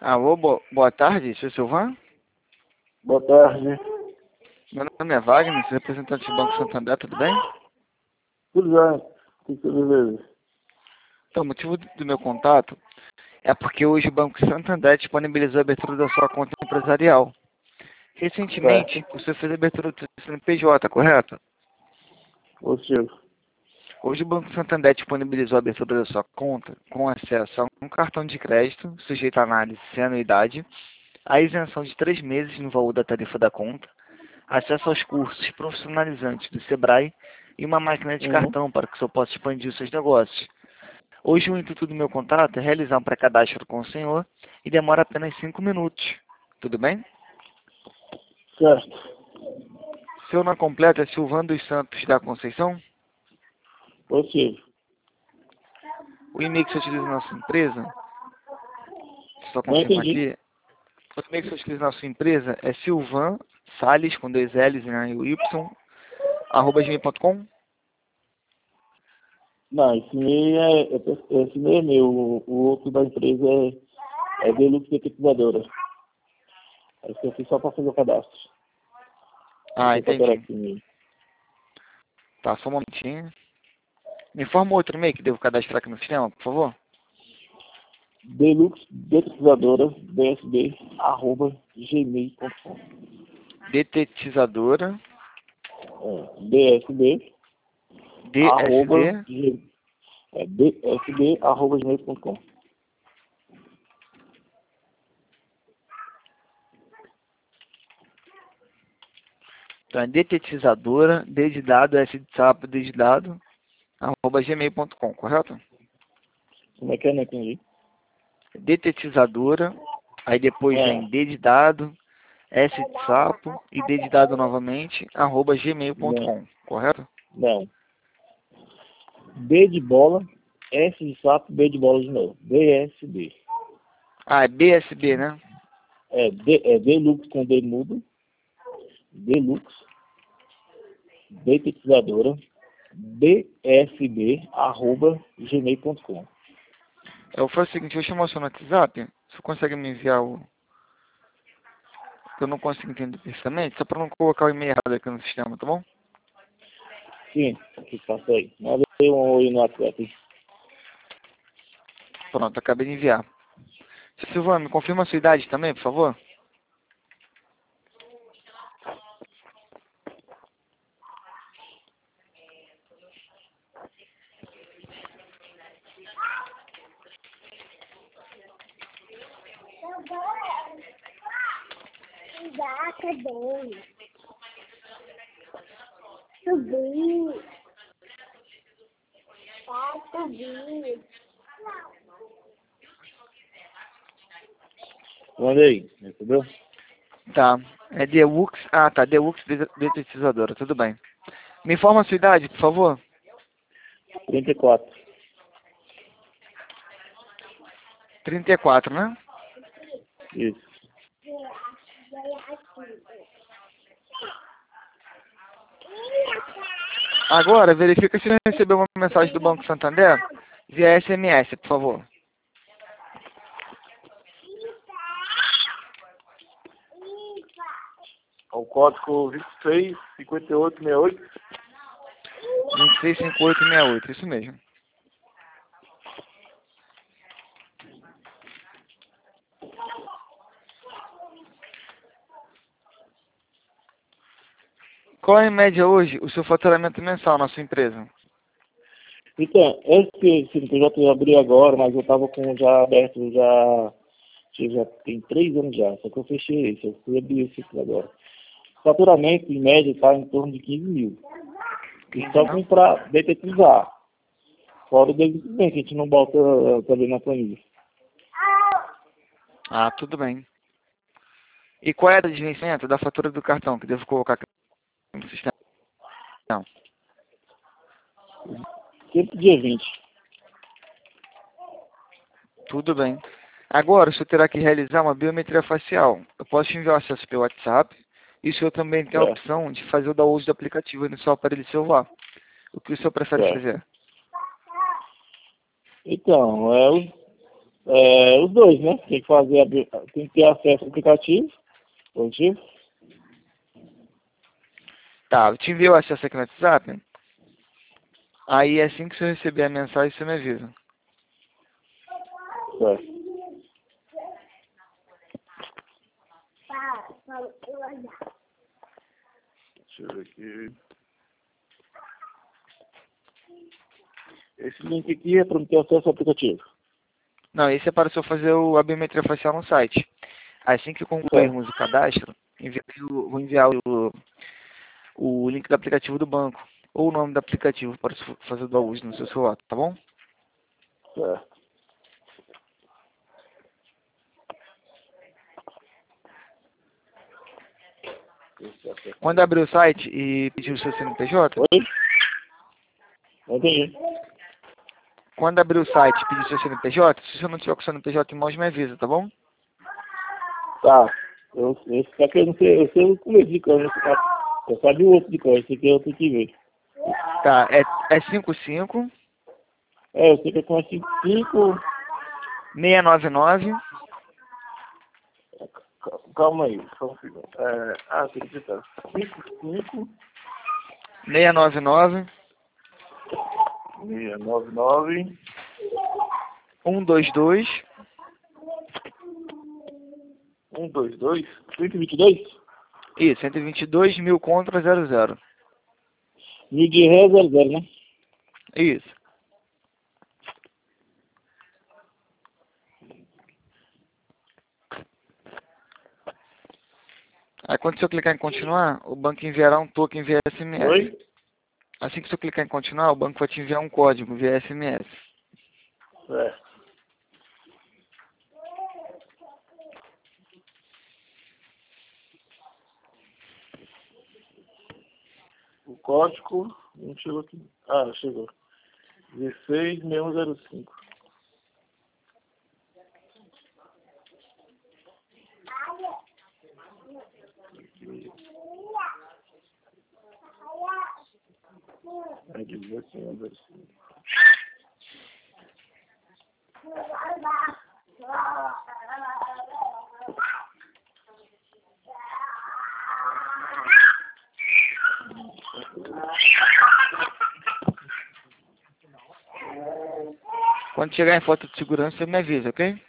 Alô, boa tarde, seu Silvan? Boa tarde. Meu nome é Wagner, sou representante do Banco Santander, tudo bem? Tudo bem? Tudo beleza? Então, o motivo do meu contato é porque hoje o Banco Santander disponibilizou a abertura da sua conta empresarial. Recentemente, Certo. você fez a abertura do seu CNPJ, correto? Positivo. Hoje o Banco Santander disponibilizou a abertura da sua conta com acesso a um cartão de crédito sujeito à análise sem anuidade, a isenção de 3 meses no valor da tarifa da conta, acesso aos cursos profissionalizantes do Sebrae e uma máquina de Uhum. cartão para que o senhor possa expandir os seus negócios. Hoje o intuito do meu contrato é realizar um pré-cadastro com o senhor e demora apenas 5 minutos. Tudo bem? Certo. Seu nome completo é Silvano dos Santos da Conceição? Positivo. O e-mail que você utiliza na sua empresa, só Não confirmar entendi. aqui, o e-mail que você utiliza na sua empresa é Silvan Salles, com 2 L's e Y, @gmail.com. Não, esse e-mail é meu. O outro da empresa é Deluxe Detetizadora. Aí eu fiz só para fazer o cadastro. Ah, Deixa eu procurar entendi. aqui o e-mail. Tá, só um momentinho. Me informa outro e-mail que devo cadastrar aqui no sistema, por favor. Deluxe Detetizadora, dsb@gmail.com. Detetizadora, dsb, arroba, DSD. dsb@gmail.com. Então é detetizadora, D de dado, S de sapo, D de dado, @gmail.com, correto? Como é que é? Não entendi. Detetizadora, aí depois vem D de dado, S de sapo e D de dado novamente, Não, @gmail.com, correto? não. B de bola, S de sapo, B de bola de novo. DSB. Ah, é BSB, né? É Deluxe com D mudo. Deluxe, detetizadora, dsb@gmail.com. Eu faço o seguinte, eu vou chamar o seu no WhatsApp, você consegue me enviar o que eu não consigo entender perfeitamente, só para não colocar o e-mail errado aqui no sistema, tá bom? Sim, o que passa aí? Manda aí um oi no WhatsApp. Pronto, acabei de enviar. Seu Silvano, me confirma a sua idade também, por favor? Já, cadê? Subi. Tá, subi. Manda aí, entendeu? Tá. É Deluxe. Ah, tá. Deluxe Detetizadora. Tudo bem. Me informa a sua idade, por favor. 34. 34, né? Isso. Agora, verifica se não recebeu uma mensagem do Banco Santander via SMS, por favor. O código 265868. 265868, isso mesmo. Qual é, em média, hoje, o seu faturamento mensal na sua empresa? Então, esse CNPJ eu abri agora, mas eu estava com já aberto já tem 3 anos já, só que eu fechei esse, eu fui abrir esse aqui agora. Faturamento, em média, está em torno de 15 mil. E 15, só né? para detetizar. Fora o desenvolvimento, que a gente não bota também na planilha. Ah, tudo bem. E qual é a data de vencimento da fatura do cartão que devo colocar aqui no sistema? Não. Sempre dia 20. Tudo bem. Agora, o senhor terá que realizar uma biometria facial. Eu posso te enviar o acesso pelo WhatsApp. E o senhor também tem a Certo, opção de fazer o download do aplicativo no seu aparelho celular. O que o senhor prefere certo. fazer? Então, Os dois, né? Tem que fazer, tem que ter acesso ao aplicativo. Positivo? Tá, eu te envio o acesso aqui no WhatsApp. Aí assim que você receber a mensagem, você me avisa. Certo. Deixa eu ver aqui. Esse link aqui é para ter acesso ao aplicativo. Não, esse é para o senhor fazer a biometria facial no site. Assim que concluirmos o cadastro, vou enviar o link do aplicativo do banco. Ou o nome do aplicativo para fazer o uso no seu celular, tá bom? Certo. Quando abrir o site e pedir o seu CNPJ, Oi? Não entendi. quando abrir o site e pedir o seu CNPJ, se você não tiver com o CNPJ em mãos, me avisa, tá bom? Tá. Esse aqui eu não sei, eu sei o começo de cor, eu sabia o outro de cor, esse aqui eu tenho que ver. Tá, é 55 Eu sei que é com 55. 699 Calma aí, só um segundo. Tem que digitar. 55 699 699 122 122 122 isso, 122 mil contra 00. Mil de ré 00, né? Isso. Aí quando você clicar em continuar, o banco enviará um token via SMS. Oi? Assim que você clicar em continuar, o banco vai te enviar um código via SMS. É. O código não chegou aqui. Chegou. 166105. É 166105. Quando chegar em foto de segurança, você me avisa, ok?